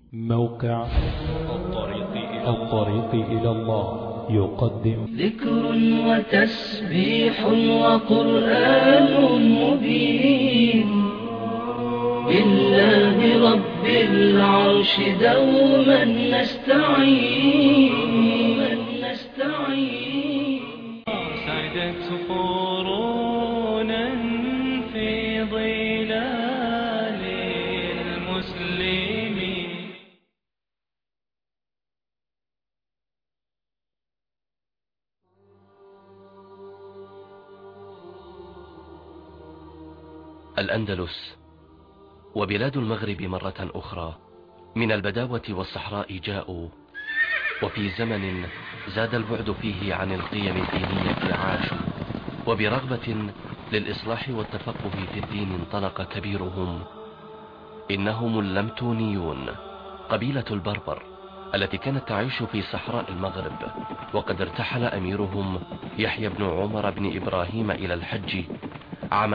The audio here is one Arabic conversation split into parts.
موقع الطريق إلى الله يقدم ذكر وتسبيح وقرآن مبين بالله رب العرش دوما نستعين سعدت قرونا في ظلال المسلمين. الأندلس وبلاد المغرب مرة أخرى من البداوة والصحراء جاءوا، وفي زمن زاد البعد فيه عن القيم الدينية عاشوا، وبرغبة للإصلاح والتفقه في الدين انطلق كبيرهم. إنهم اللمتونيون، قبيلة البربر التي كانت تعيش في صحراء المغرب، وقد ارتحل أميرهم يحيى بن عمر بن إبراهيم إلى الحج عام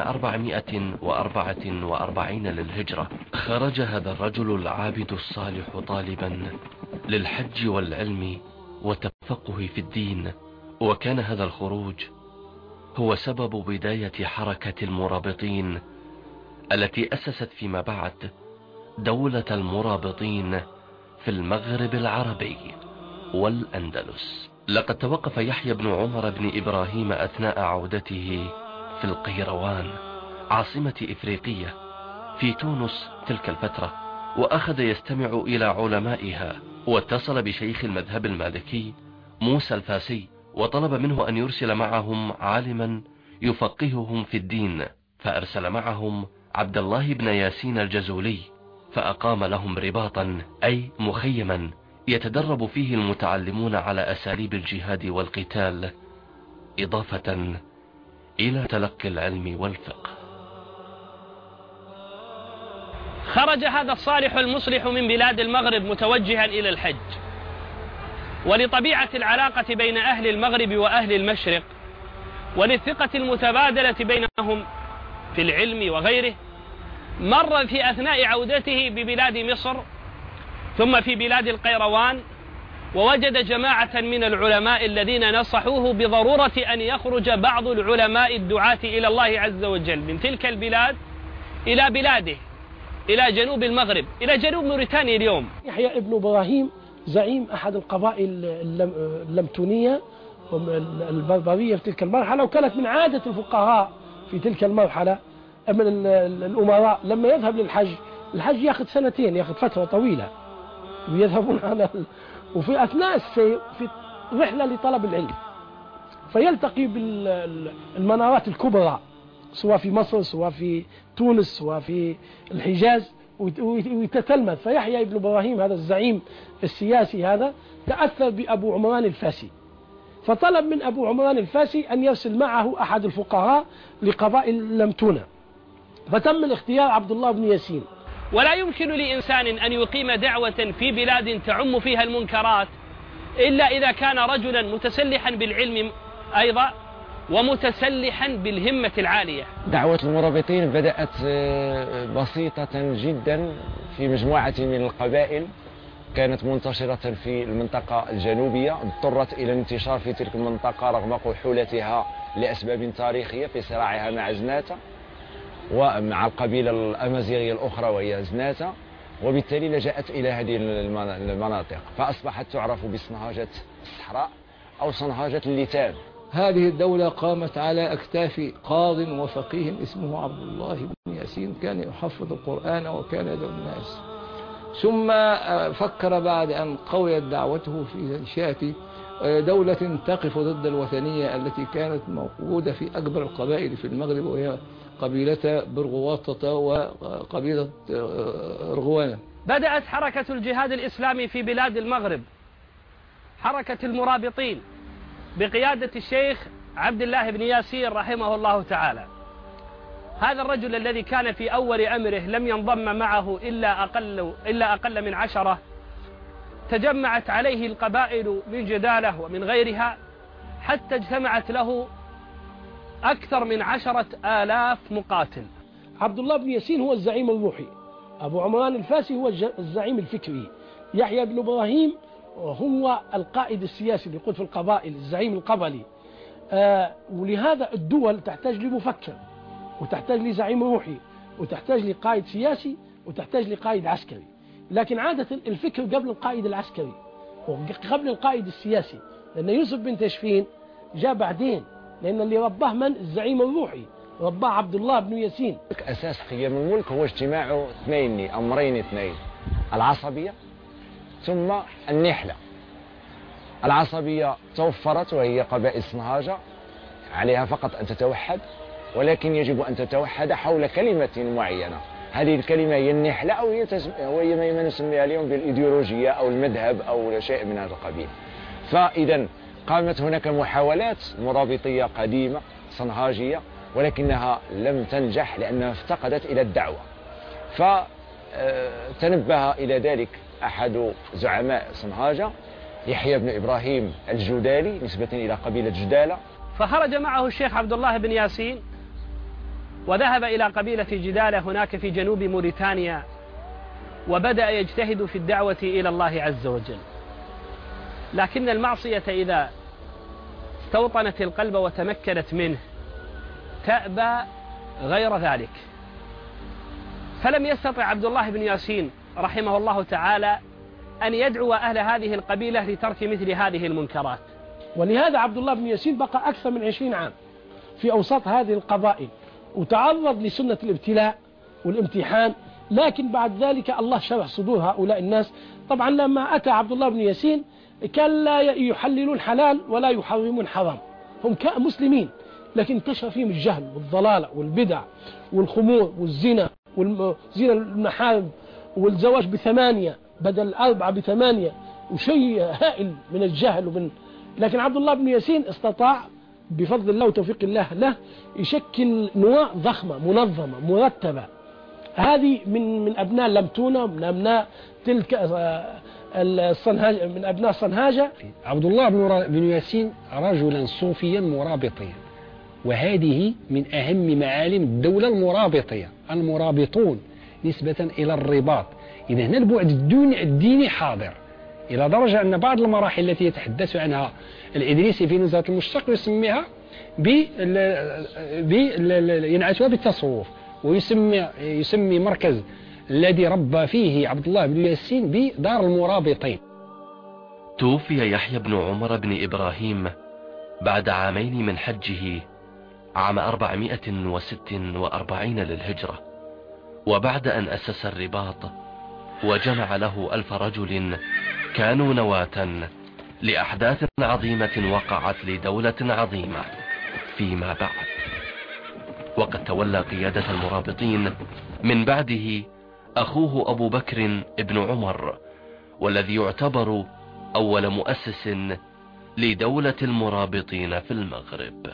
444 للهجرة. خرج هذا الرجل العابد الصالح طالبا للحج والعلم والتفقه في الدين، وكان هذا الخروج هو سبب بداية حركة المرابطين التي أسست فيما بعد دولة المرابطين في المغرب العربي والأندلس. لقد توقف يحيى بن عمر بن إبراهيم أثناء عودته في القيروان عاصمة إفريقية في تونس تلك الفترة، وأخذ يستمع إلى علمائها، واتصل بشيخ المذهب المالكي موسى الفاسي وطلب منه أن يرسل معهم عالما يفقههم في الدين، فأرسل معهم عبد الله بن ياسين الجزولي، فأقام لهم رباطا أي مخيما يتدرب فيه المتعلمون على أساليب الجهاد والقتال، إضافة إلى تلقي العلم والفقه. خرج هذا الصالح المصلح من بلاد المغرب متوجها إلى الحج، ولطبيعة العلاقة بين أهل المغرب وأهل المشرق وللثقة المتبادلة بينهم في العلم وغيره، مر في أثناء عودته ببلاد مصر ثم في بلاد القيروان، ووجد جماعة من العلماء الذين نصحوه بضرورة أن يخرج بعض العلماء الدعاة إلى الله عز وجل من تلك البلاد إلى بلاده، إلى جنوب المغرب، إلى جنوب موريتانيا اليوم. يحيى ابن إبراهيم زعيم أحد القبائل اللمتونية البربرية في تلك المرحلة، وكانت من عادة الفقهاء في تلك المرحلة من الأمراء لما يذهب للحج، الحج يأخذ سنتين، يأخذ فترة طويلة، ويذهبون على وفي أثناء السير في رحلة لطلب العلم، فيلتقي بالمنارات الكبرى سواء في مصر سواء في تونس سواء في الحجاز، ويتتلمذ. فيحيى ابن إبراهيم هذا الزعيم السياسي هذا تأثر بأبو عمران الفاسي، فطلب من أبو عمران الفاسي أن يرسل معه أحد الفقهاء لقبائل لمتونة، فتم الاختيار عبد الله بن ياسين. ولا يمكن لإنسان أن يقيم دعوة في بلاد تعم فيها المنكرات إلا إذا كان رجلا متسلحا بالعلم أيضا ومتسلحا بالهمة العالية. دعوة المرابطين بدأت بسيطة جدا في مجموعة من القبائل كانت منتشرة في المنطقة الجنوبية، اضطرت إلى الانتشار في تلك المنطقة رغم قحولتها لأسباب تاريخية في صراعها مع زناتة ومع القبيلة الأمازيغية الأخرى وهي زناتة، وبالتالي لجأت إلى هذه المناطق فأصبحت تعرف بصنهاجة الصحراء أو صنهاجة الليتان. هذه الدولة قامت على أكتاف قاض وفقيه اسمه عبد الله بن ياسين، كان يحفظ القرآن وكان يدعو الناس، ثم فكر بعد أن قويت دعوته في إنشاء دولة تقف ضد الوثنية التي كانت موجودة في أكبر القبائل في المغرب، وهي قبيلة برغواطة وقبيلة رغوانة. بدأت حركة الجهاد الإسلامي في بلاد المغرب، حركة المرابطين بقيادة الشيخ عبد الله بن ياسين رحمه الله تعالى. هذا الرجل الذي كان في أول أمره لم ينضم معه إلا أقل من 10، تجمعت عليه القبائل من جدالة ومن غيرها حتى اجتمعت له أكثر من 10,000 مقاتل. عبد الله بن ياسين هو الزعيم الروحي، أبو عمران الفاسي هو الزعيم الفكري، يحيى بن إبراهيم هو القائد السياسي اللي يقود في القبائل، الزعيم القبلي. ولهذا الدول تحتاج لمفكر، وتحتاج لزعيم روحي، وتحتاج لقائد سياسي، وتحتاج لقائد عسكري. لكن عادة الفكر قبل القائد العسكري وقبل القائد السياسي، لأن يوسف بن تشفين جاء بعدين، لأن اللي رباه من؟ الزعيم الروحي، رباه عبد الله بن ياسين. أساس قيام الملك هو اجتماع أمرين اثنين: العصبية ثم النحلة. العصبية توفرت وهي قبائل صنهاجة، عليها فقط أن تتوحد، ولكن يجب أن تتوحد حول كلمة معينة. هذه الكلمة هي النحلة، أو هي ما نسميها اليوم بالإيديولوجية أو المذهب أو شيء من هذا القبيل. فإذا قامت هناك محاولات مرابطية قديمة صنهاجية، ولكنها لم تنجح لأنها افتقدت إلى الدعوة. فتنبه إلى ذلك أحد زعماء صنهاجة، يحيى بن إبراهيم الجدالي، نسبة إلى قبيلة جدالة. فخرج معه الشيخ عبد الله بن ياسين وذهب إلى قبيلة جدالة هناك في جنوب موريتانيا، وبدأ يجتهد في الدعوة إلى الله عز وجل. لكن المعصية إذا استوطنت القلب وتمكنت منه تأبى غير ذلك. فلم يستطع عبد الله بن ياسين رحمه الله تعالى أن يدعو أهل هذه القبيلة لترك مثل هذه المنكرات. ولهذا عبد الله بن ياسين بقى أكثر من 20 عام في أوساط هذه القبائل، وتعرض لسنة الابتلاء والامتحان. لكن بعد ذلك الله شرح صدور هؤلاء الناس. طبعا لما أتى عبد الله بن ياسين كان لا يحللون حلال ولا يحرمون حرام، هم مسلمين، لكن انتشر فيهم الجهل والضلالة والبدع والخمور والزنا والزنا المحارم والزواج ب8 بدل 4 ب8، وشيء هائل من الجهل لكن عبد الله بن ياسين استطاع بفضل الله وتوفيق الله له يشكل نواة ضخمة منظمة مرتبة. هذه من أبناء لمتونة، من أبناء تلك الصنهاجة، من أبناء صنهاجة. عبد الله بن ياسين رجلا صوفيا مرابطيا، وهذه من أهم معالم الدولة المرابطية، المرابطون نسبة إلى الرباط. إذا هنا البعد الديني حاضر، إلى درجة أن بعض المراحل التي يتحدث عنها الإدريسي في نزهة المشتق يسميها ينعتها بالتصوف، ويسمي مركز الذي ربى فيه عبد الله بن ياسين بدار المرابطين. توفي يحيى بن عمر بن إبراهيم بعد عامين من حجه عام 446 للهجرة، وبعد أن أسس الرباط وجمع له 1000 رجل كانوا نواة لأحداث عظيمة وقعت لدولة عظيمة فيما بعد. وقد تولى قيادة المرابطين من بعده أخوه أبو بكر ابن عمر، والذي يعتبر أول مؤسس لدولة المرابطين في المغرب.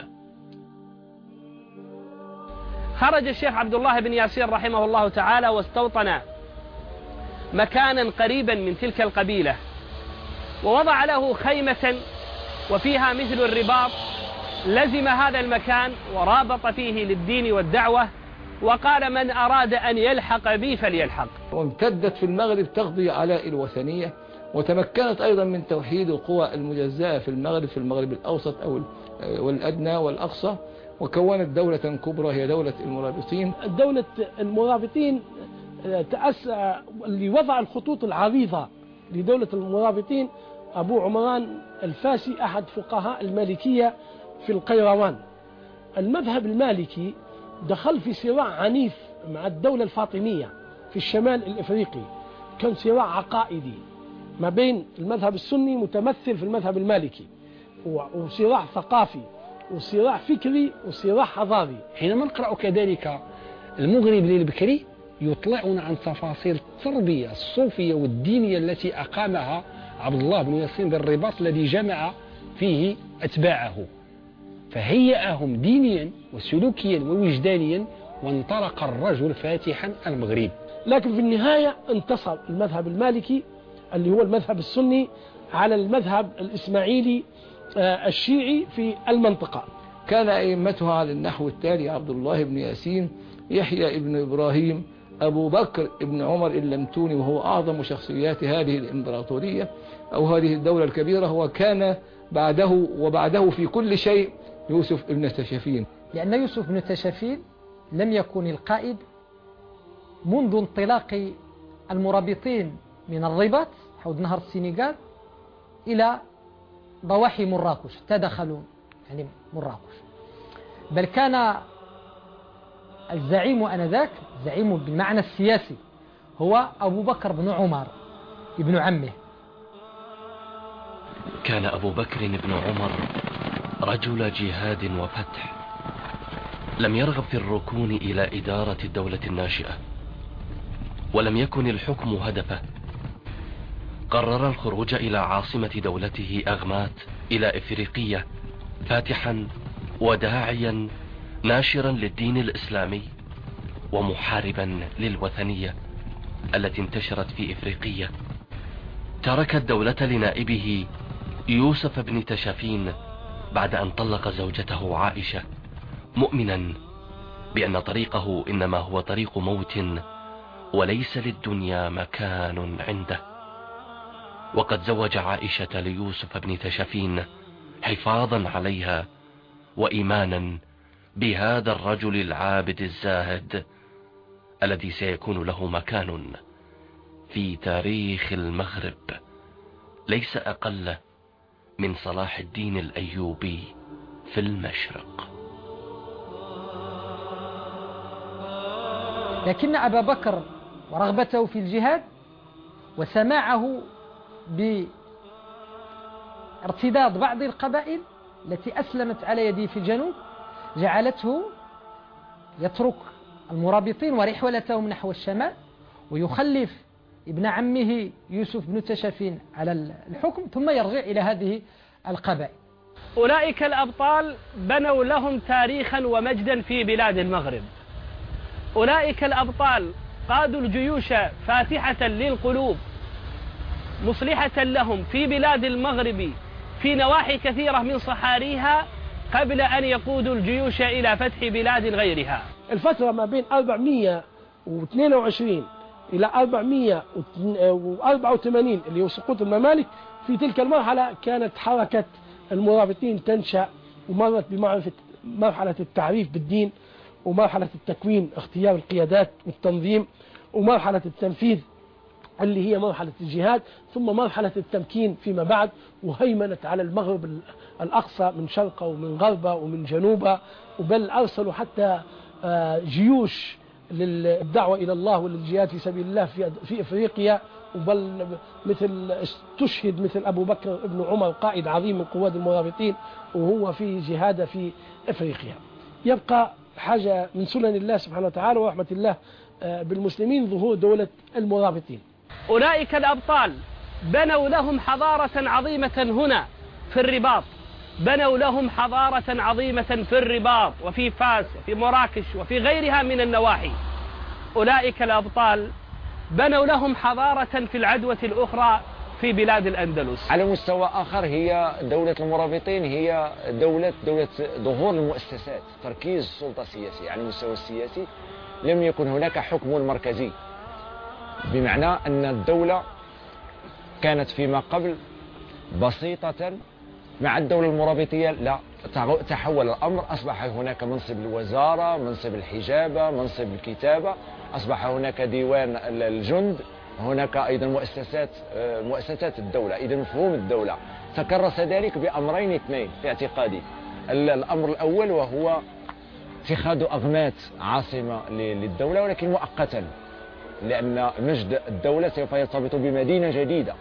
خرج الشيخ عبد الله بن ياسين رحمه الله تعالى واستوطن مكانا قريبا من تلك القبيلة، ووضع له خيمة وفيها مثل الرباط. لزم هذا المكان ورابط فيه للدين والدعوة، وقال: من أراد أن يلحق بي فليلحق. وامتدت في المغرب تقضي على الوثنية، وتمكنت أيضا من توحيد القوى المجزاة في المغرب الأوسط والأدنى والأقصى، وكونت دولة كبرى هي دولة المرابطين. دولة المرابطين اللي وضع الخطوط العريضة لدولة المرابطين أبو عمران الفاسي، أحد فقهاء المالكية في القيروان. المذهب المالكي دخل في صراع عنيف مع الدولة الفاطمية في الشمال الإفريقي، كان صراع عقائدي ما بين المذهب السني متمثل في المذهب المالكي، وصراع ثقافي وصراع فكري وصراع حضاري. حينما نقرأ كذلك المغرب للبكري يطلعنا عن تفاصيل التربية الصوفية والدينية التي أقامها عبد الله بن ياسين بالرباط، الذي جمع فيه أتباعه فهيئهم دينيا وسلوكيا ووجدانيا، وانطلق الرجل فاتحا المغرب. لكن في النهاية انتصر المذهب المالكي اللي هو المذهب السني على المذهب الإسماعيلي الشيعي في المنطقة. كان أئمتها على النحو التالي: عبد الله بن ياسين، يحيى بن إبراهيم، أبو بكر ابن عمر اللمتوني، وهو أعظم شخصيات هذه الإمبراطورية أو هذه الدولة الكبيرة، هو كان وبعده في كل شيء يوسف ابن تشفين. لأن يوسف ابن تشفين لم يكن القائد منذ انطلاق المرابطين من الرباط حول نهر السنغال إلى ضواحي مراكش، تدخلوا يعني مراكش، بل كان الزعيم آنذاك، زعيم بالمعنى السياسي، هو أبو بكر بن عمر ابن عمه. كان أبو بكر بن عمر رجل جهاد وفتح، لم يرغب في الركون إلى إدارة الدولة الناشئة، ولم يكن الحكم هدفه. قرر الخروج إلى عاصمة دولته أغمات إلى إفريقية، فاتحا وداعيا ناشرا للدين الإسلامي ومحاربا للوثنية التي انتشرت في إفريقية. ترك الدولة لنائبه يوسف بن تشفين بعد أن طلق زوجته عائشة، مؤمنا بأن طريقه إنما هو طريق موت وليس للدنيا مكان عنده. وقد زوج عائشة ليوسف بن تشفين حفاظا عليها وإيمانا بهذا الرجل العابد الزاهد الذي سيكون له مكان في تاريخ المغرب ليس أقل من صلاح الدين الأيوبي في المشرق. لكن أبا بكر ورغبته في الجهاد وسماعه بارتداد بعض القبائل التي أسلمت على يده في الجنوب جعلته يترك المرابطين ورحلتهم نحو الشمال، ويخلف ابن عمه يوسف بن تشفين على الحكم، ثم يرجع إلى هذه القبائل. أولئك الأبطال بنوا لهم تاريخا ومجدا في بلاد المغرب. أولئك الأبطال قادوا الجيوش فاتحة للقلوب مصلحة لهم في بلاد المغرب في نواحي كثيرة من صحاريها قبل أن يقودوا الجيوش إلى فتح بلاد غيرها. الفترة ما بين 422 إلى 484 اللي هو سقوط الممالك، في تلك المرحلة كانت حركة المرابطين تنشأ، ومرت بمرحلة التعريف بالدين، ومرحلة التكوين اختيار القيادات والتنظيم، ومرحلة التنفيذ اللي هي مرحلة الجهاد، ثم مرحلة التمكين فيما بعد، وهيمنت على المغرب الأقصى من شرقه ومن غربه ومن جنوبه، وبل أرسلوا حتى جيوش للدعوة إلى الله وللجهاد في سبيل الله في إفريقيا، وبل تشهد مثل أبو بكر ابن عمر قائد عظيم من قوات المرابطين وهو في جهاد في إفريقيا. يبقى حاجة من سنن الله سبحانه وتعالى ورحمة الله بالمسلمين ظهور دولة المرابطين. أولئك الأبطال بنوا لهم حضارة عظيمة هنا في الرباط، بنوا لهم حضارة عظيمة في الرباط وفي فاس وفي مراكش وفي غيرها من النواحي. أولئك الأبطال بنوا لهم حضارة في العدوة الأخرى في بلاد الأندلس. على مستوى آخر هي دولة المرابطين هي دولة ظهور المؤسسات، تركيز السلطة السياسية. على المستوى السياسي لم يكن هناك حكم مركزي، بمعنى أن الدولة كانت فيما قبل بسيطة. مع الدولة المرابطية لا، تحول الأمر، أصبح هناك منصب الوزارة، منصب الحجابة، منصب الكتابة، أصبح هناك ديوان الجند، هناك أيضا مؤسسات الدولة. إذا مفهوم الدولة تكرس ذلك بأمرين اثنين في اعتقادي. الأمر الأول وهو اتخاذ أغمات عاصمة للدولة، ولكن مؤقتا، لأن مجد الدولة سوف يرتبط بمدينة جديدة.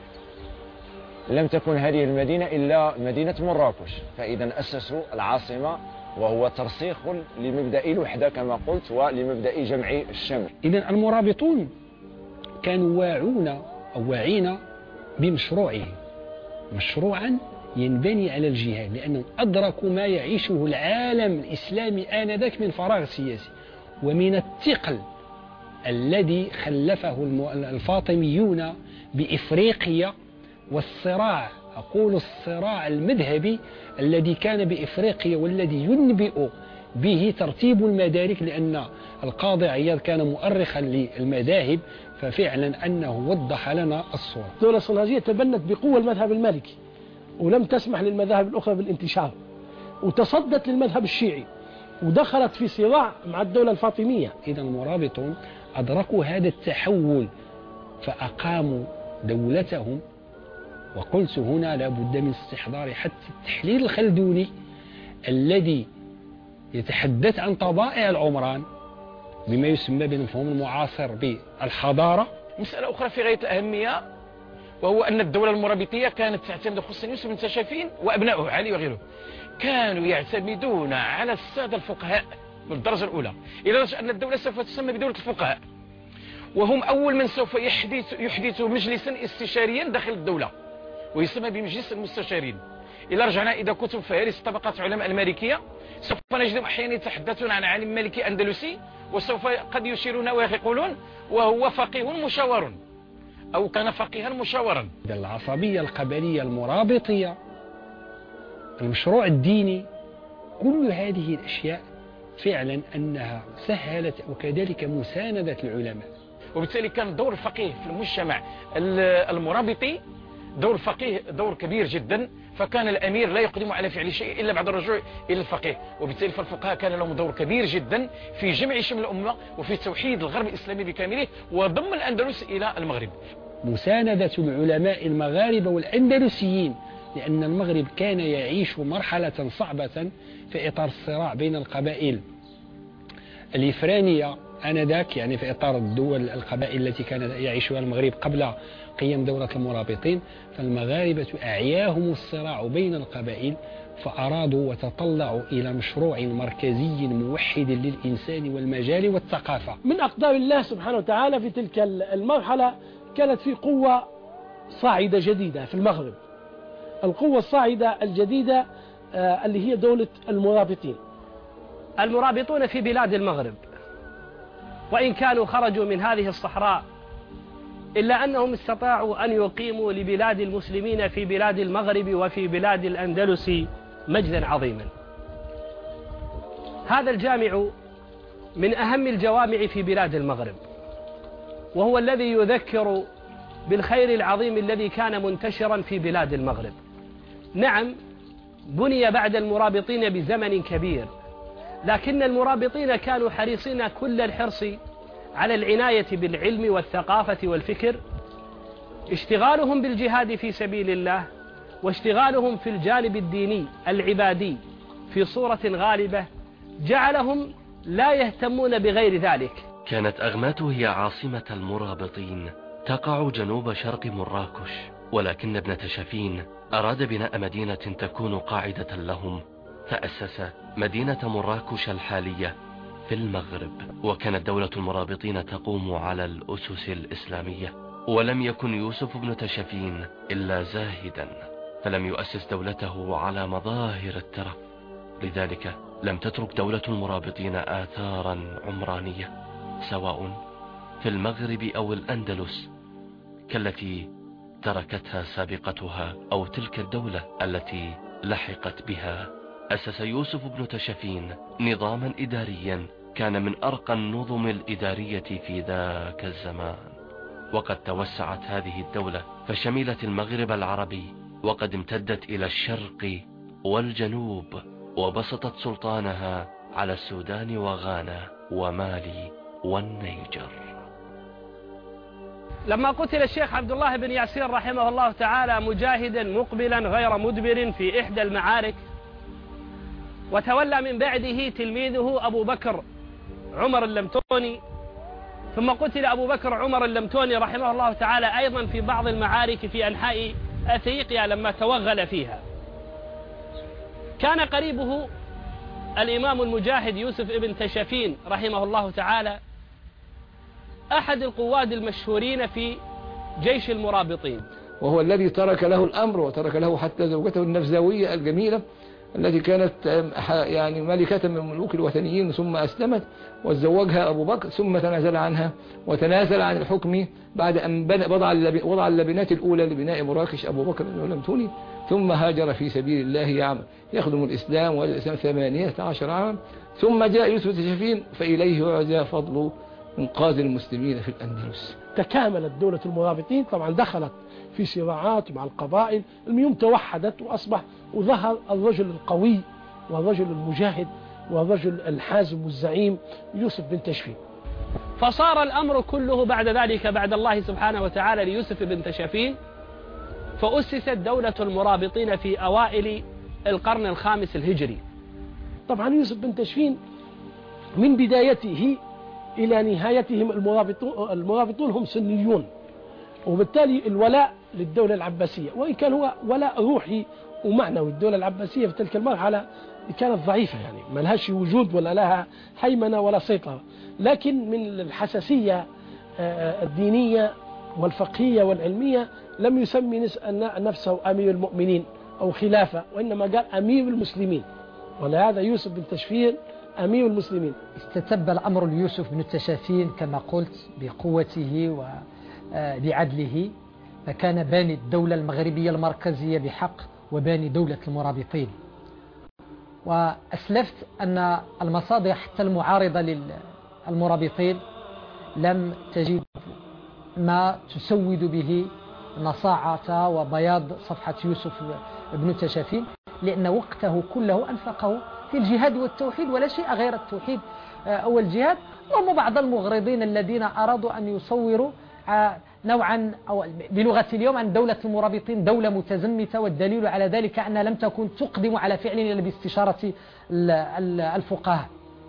لم تكن هذه المدينة إلا مدينة مراكش، فإذا أسسوا العاصمة، وهو ترسيخ لمبدأ الوحدة كما قلت ولمبدأ جمع الشمل. إذن المرابطون كانوا واعين بمشروعهم، مشروعا ينبني على الجهاد، لأنهم أدركوا ما يعيشه العالم الإسلامي آنذاك من فراغ سياسي ومن الثقل الذي خلفه الفاطميون بإفريقيا، والصراع، أقول الصراع المذهبي الذي كان بإفريقيا، والذي ينبئ به ترتيب المدارك، لأن القاضي عياض كان مؤرخا للمذاهب، ففعلا أنه وضح لنا الصورة. الدولة الصنهاجية تبنت بقوة المذهب المالكي ولم تسمح للمذاهب الأخرى بالانتشار، وتصدت للمذهب الشيعي ودخلت في صراع مع الدولة الفاطمية. إذا المرابطون أدركوا هذا التحول فأقاموا دولتهم. وقلت هنا لابد من استحضار حتى التحليل الخلدوني الذي يتحدث عن طبائع العمران بما يسمى بالمفهوم المعاصر بالحضارة. مسألة أخرى في غاية الأهمية، وهو أن الدولة المرابطية كانت تعتمد خصوصا يوسف بن تشافين وأبنائه علي وغيره، كانوا يعتمدون على السادة الفقهاء بالدرجة الأولى، إلى درجة أن الدولة سوف تسمى بدولة الفقهاء، وهم أول من سوف يحدث مجلسا استشاريا داخل الدولة ويسمى بمجلس المستشارين. إذا رجعنا إذا كتب فهرس طبقات علماء المالكية سوف نجدهم أحيانا يتحدثون عن عالم مالكي أندلسي، وسوف قد يشيرون ويقولون وهو فقيه مشاور أو كان فقيها مشاورا. العصبية القبلية المرابطية، المشروع الديني، كل هذه الأشياء فعلا أنها سهلت وكذلك مساندة العلماء. وبالتالي كان دور الفقيه في المجتمع المرابطي دور الفقيه دور كبير جدا، فكان الأمير لا يقدم على فعل شيء إلا بعد الرجوع إلى الفقيه، وبالتالي فالفقهاء كان لهم دور كبير جدا في جمع شمل الأمة وفي توحيد الغرب الإسلامي بكامله وضم الأندلس إلى المغرب. مساندة العلماء المغاربة والأندلسيين، لأن المغرب كان يعيش مرحلة صعبة في إطار الصراع بين القبائل الإفرانية آنذاك، يعني في إطار الدول القبائل التي كانت يعيشها المغرب قبل قيام دولة المرابطين. فالمغاربة أعياهم الصراع بين القبائل، فأرادوا وتطلعوا إلى مشروع مركزي موحد للإنسان والمجال والثقافة. من أقدار الله سبحانه وتعالى في تلك المرحلة كانت في قوة صاعدة جديدة في المغرب. القوة الصاعدة الجديدة اللي هي دولة المرابطين. المرابطون في بلاد المغرب وإن كانوا خرجوا من هذه الصحراء إلا أنهم استطاعوا أن يقيموا لبلاد المسلمين في بلاد المغرب وفي بلاد الأندلس مجدا عظيما. هذا الجامع من أهم الجوامع في بلاد المغرب، وهو الذي يذكر بالخير العظيم الذي كان منتشرا في بلاد المغرب. نعم، بني بعد المرابطين بزمن كبير، لكن المرابطين كانوا حريصين كل الحرص على العناية بالعلم والثقافة والفكر، اشتغالهم بالجهاد في سبيل الله واشتغالهم في الجانب الديني العبادي في صورة غالبة جعلهم لا يهتمون بغير ذلك. كانت أغمات هي عاصمة المرابطين، تقع جنوب شرق مراكش، ولكن ابن تشافين أراد بناء مدينة تكون قاعدة لهم، فأسس مدينة مراكش الحالية في المغرب. وكانت دولة المرابطين تقوم على الأسس الإسلامية، ولم يكن يوسف بن تشافين إلا زاهدا، فلم يؤسس دولته على مظاهر الترف، لذلك لم تترك دولة المرابطين آثارا عمرانية سواء في المغرب أو الأندلس كالتي تركتها سابقتها أو تلك الدولة التي لحقت بها. أسس يوسف بن تشافين نظاما إداريا كان من أرقى النظم الإدارية في ذاك الزمان، وقد توسعت هذه الدولة فشملت المغرب العربي، وقد امتدت إلى الشرق والجنوب، وبسطت سلطانها على السودان وغانا ومالي والنيجر. لما قتل الشيخ عبد الله بن ياسين رحمه الله تعالى مجاهدا مقبلا غير مدبر في إحدى المعارك، وتولى من بعده تلميذه أبو بكر عمر اللمتوني، ثم قتل أبو بكر عمر اللمتوني رحمه الله تعالى أيضا في بعض المعارك في أنحاء أفريقيا لما توغل فيها. كان قريبه الإمام المجاهد يوسف ابن تشافين رحمه الله تعالى أحد القواد المشهورين في جيش المرابطين، وهو الذي ترك له الأمر وترك له حتى زوجته النفزاوية الجميلة التي كانت يعني ملكة من ملوك الوثنيين ثم أسلمت، وتزوجها أبو بكر ثم تنازل عنها وتنازل عن الحكم بعد أن وضع اللبنات الأولى لبناء مراكش أبو بكر اللمتوني، ثم هاجر في سبيل الله يخدم الإسلام والإسلام 18 عاما، ثم جاء يوسف التشافين فإليه يعزى فضل إنقاذ المسلمين في الأندلس. تكاملت دولة المرابطين، طبعا دخلت في صراعات مع القبائل، المهم توحدت وأصبح وظهر الرجل القوي والرجل المجاهد والرجل الحازم والزعيم يوسف بن تشفين. فصار الأمر كله بعد ذلك بعد الله سبحانه وتعالى ليوسف بن تشفين، فأسست دولة المرابطين في أوائل القرن الخامس الهجري. طبعا يوسف بن تشفين من بدايته إلى نهايتهم المرابطون هم سنيون، وبالتالي الولاء للدولة العباسية، وإن كان هو ولاء روحي ومعنوي. الدولة العباسية في تلك المرحلة كانت ضعيفة، يعني ما لهاش وجود ولا لها هيمنة ولا سيطرة، لكن من الحساسية الدينية والفقهية والعلمية لم يسمي نفسه أمير المؤمنين أو خلافة، وإنما قال أمير المسلمين، ولهذا يوسف بن تشفين أمير المسلمين. استتب الأمر ليوسف بن التشافين كما قلت بقوته وبعدله، فكان باني الدولة المغربية المركزية بحق وباني دولة المرابطين. وأسلفت أن المصادر حتى المعارضة للمرابطين لم تجد ما تسود به نصاعة وبياض صفحة يوسف بن التشافين، لأن وقته كله أنفقه في الجهاد والتوحيد، ولا شيء غير التوحيد أو الجهاد. وهم بعض المغرضين الذين أرادوا أن يصوروا نوعا أو بلغة اليوم أن دولة المرابطين دولة متزمتة، والدليل على ذلك أنها لم تكن تقدم على فعل إلا باستشارة الفقهاء.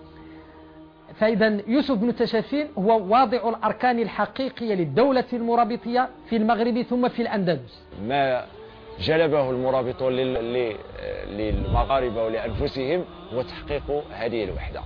فإذا يوسف بن تشافين هو واضع الأركان الحقيقية للدولة المرابطية في المغرب ثم في الأندلس. ما جلبه المرابطون للمغاربة ولأنفسهم هو تحقيق هذه الوحدة.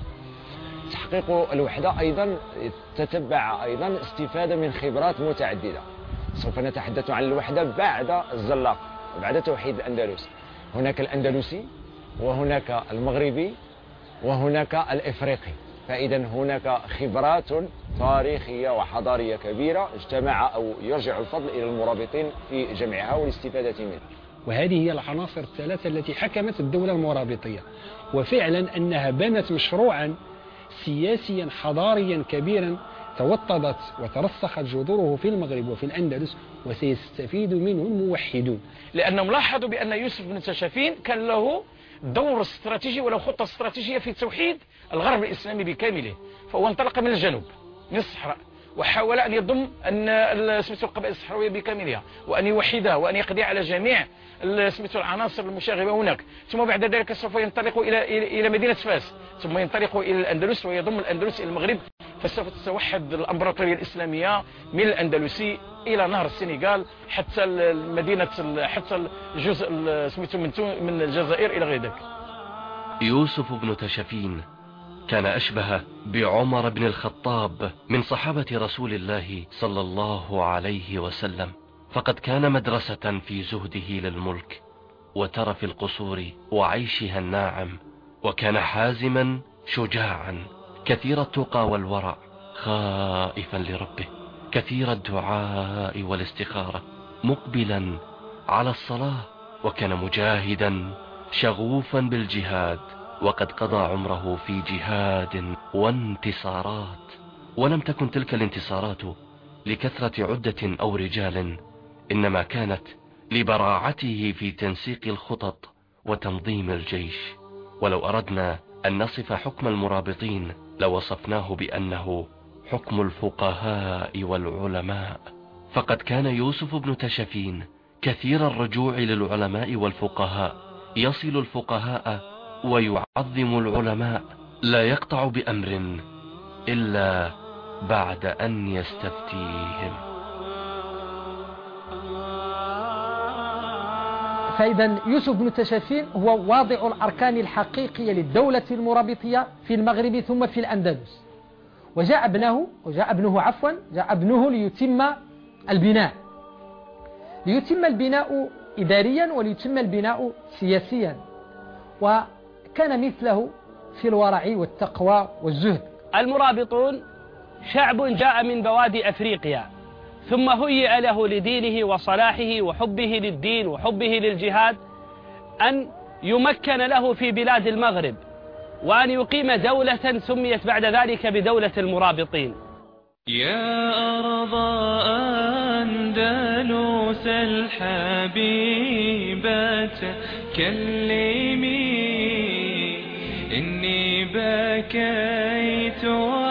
تحقيق الوحدة أيضا تتبع أيضا استفادة من خبرات متعددة. سوف نتحدث عن الوحدة بعد الزلاق، بعد توحيد الأندلس. هناك الأندلسي وهناك المغربي وهناك الإفريقي، فإذا هناك خبرات تاريخية وحضارية كبيرة اجتمع أو يرجع الفضل إلى المرابطين في جمعها والاستفادة منها. وهذه هي العناصر الثلاثة التي حكمت الدولة المرابطية، وفعلا أنها بنت مشروعا سياسيا حضاريا كبيرا توطدت وترسخت جذوره في المغرب وفي الأندلس، وسيستفيد منه الموحدون، لأنهم لاحظوا بأن يوسف بن تشافين كان له دور استراتيجي ولو خطة استراتيجية في توحيد الغرب الإسلامي بكامله. فهو انطلق من الجنوب من الصحراء وحاول أن يضم القبائل الصحراوية بكاملها وأن يوحدها وأن يقضي على جميع العناصر المشاغبة هناك. ثم بعد ذلك سوف ينطلق إلى مدينة فاس، ثم ينطلق إلى الأندلس ويضم الأندلس إلى المغرب، فسوف تتوحد الأمبراطورية الإسلامية من الأندلسي إلى نهر السنغال حتى المدينة حتى الجزء من الجزائر إلى غير ذلك. يوسف بن تشافين كان أشبه بعمر بن الخطاب من صحابة رسول الله صلى الله عليه وسلم، فقد كان مدرسة في زهده للملك وترف القصور وعيشها الناعم، وكان حازما شجاعا كثير التقى والورع، خائفا لربه كثير الدعاء والاستخارة، مقبلا على الصلاة، وكان مجاهدا شغوفا بالجهاد، وقد قضى عمره في جهاد وانتصارات. ولم تكن تلك الانتصارات لكثرة عدة أو رجال، إنما كانت لبراعته في تنسيق الخطط وتنظيم الجيش. ولو أردنا أن نصف حكم المرابطين لوصفناه بأنه حكم الفقهاء والعلماء، فقد كان يوسف بن تشافين كثير الرجوع للعلماء والفقهاء، يصل الفقهاء ويعظم العلماء، لا يقطع بأمر إلا بعد أن يستفتيهم. فإذا يوسف بن تشافين هو واضع الأركان الحقيقية للدولة المرابطية في المغرب ثم في الأندلس. وجاء ابنه ليتم البناء إداريا وليتم البناء سياسيا. وكان مثله في الورع والتقوى والزهد. المرابطون شعب جاء من بوادي أفريقيا، ثم هيئ له لدينه وصلاحه وحبه للدين وحبه للجهاد أن يمكن له في بلاد المغرب، وأن يقيم دولة سميت بعد ذلك بدولة المرابطين. يا أرض أندلس الحبيبة كلمي إني بكيت